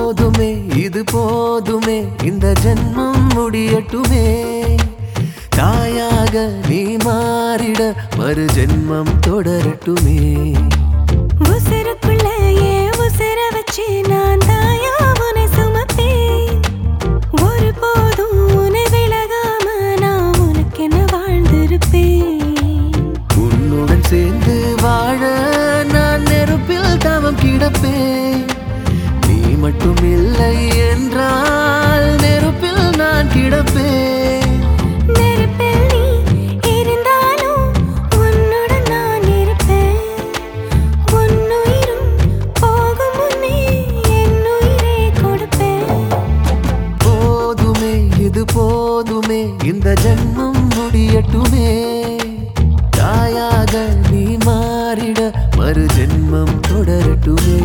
போதுமே இது போதுமே இந்த ஜென்மம் முடியட்டுமே தாயாக நீ மாறிட மறு ஜென்மம் தொடரட்டுமே உசுருக்குள்ள உசுர வச்சு நான் தாயா உன்னை சுமப்பேன் ஒரு போதும் உன்னை விலகாம நான் உனக்கென வாழ்ந்திருப்பேன் உன்னுடன் சேர்ந்து வாழ நான் நெருப்பில் தவம் கிடப்பேன் நீ மட்டும் இல்லை என்றால் நெருப்பில் நான் கிடப்பேன் நெருப்பில் நீ இருந்தாலும் உன்னுடன் நான் இருப்பேன் உன்னுயிரும் போகும் முன்னே என் உயிரை கொடுப்பேன் போதுமே இது போதுமே இந்த ஜென்மம் முடியட்டுமே தாயாக நீ மாறிட மறு ஜென்மம் தொடரட்டுமே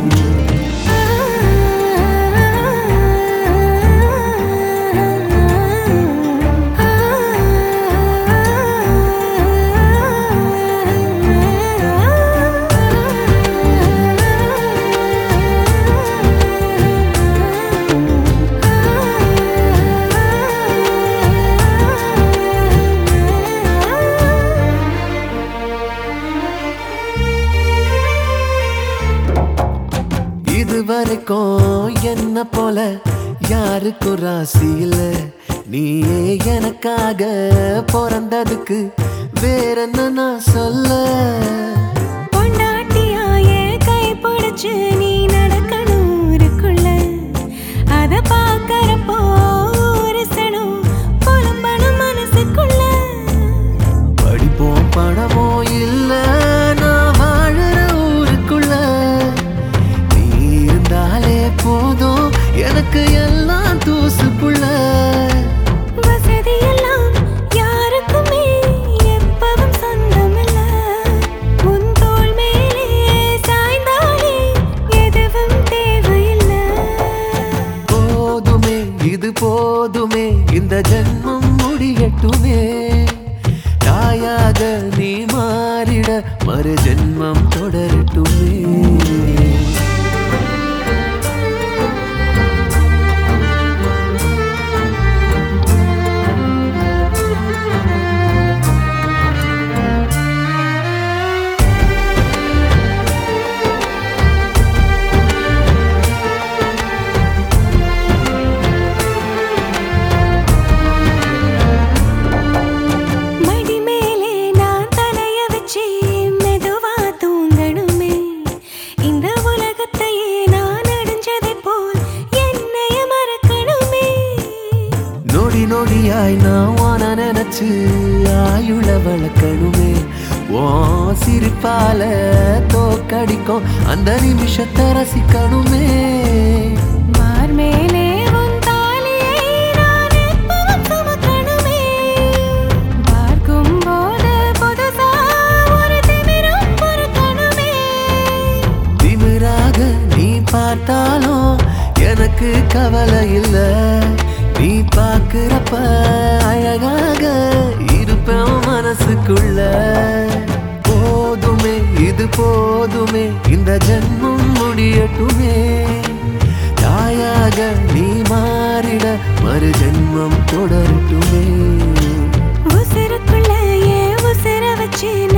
இதுவரைக்கும் என்ன போல யாருக்கும் ராசி இல்ல நீயே எனக்காக பிறந்ததுக்கு வேற என்ன நான் சொல்ல பொண்டாட்டியாயே கை பிடிச்சு நீ நடக்கணும் ஊருக்குள்ள அத பாக்கறப்போ ஊருசனும் புலம்பணும் மனசுக்குள்ள படிப்போம் பணமோ இல்ல நான் வாழற ஊருக்குள்ள நீ இருந்தாலே போதும் எனக்கு எல்லாம் தூசு புள்ள வசதி எல்லாம் யாருக்குமே எப்பவும் சொந்தமில்ல உன் தோள் மேலே சாய்ந்தாலே எதுவும் தேவையில்லை போதுமே இது போதுமே இந்த ஜென்மம் முடியட்டுமே தாயாக நீ மாறிட மறு ஜென்மம் தொடரட்டுமே மடி மேலே நான் தலைய வச்சு மெதுவா தூங்கணுமே இந்த உலகத்தையே நான் அடைஞ்சதை போல் என்னைய மறக்கணுமே நொடி நொடியாய் நான் வான நினைச்சு ஆயுள வளர்க்கணுமே ஓ சிரிப்பால தோக்கடிக்கும் அந்த நிமிஷத்தை ரசிக்கணுமே மார் மேலே உன் தாலியை நான் எப்பவும் சுமக்கணுமே பார்க்கும் போது புதுசா ஒரு திமிரும் பொறுக்கணுமே திமிராக நீ பார்த்தாலும் எனக்கு கவலை இல்ல நீ பார்க்கிறப்ப அழகாக இருப்பேன் மனசுக்குள்ள போதுமே இது போதுமே இந்த ஜென்மம் முடியட்டுமே தாயாக நீ மாறிட மறு ஜென்மம் தொடரட்டுமே உசுருக்குள்ள உசுர வச்சு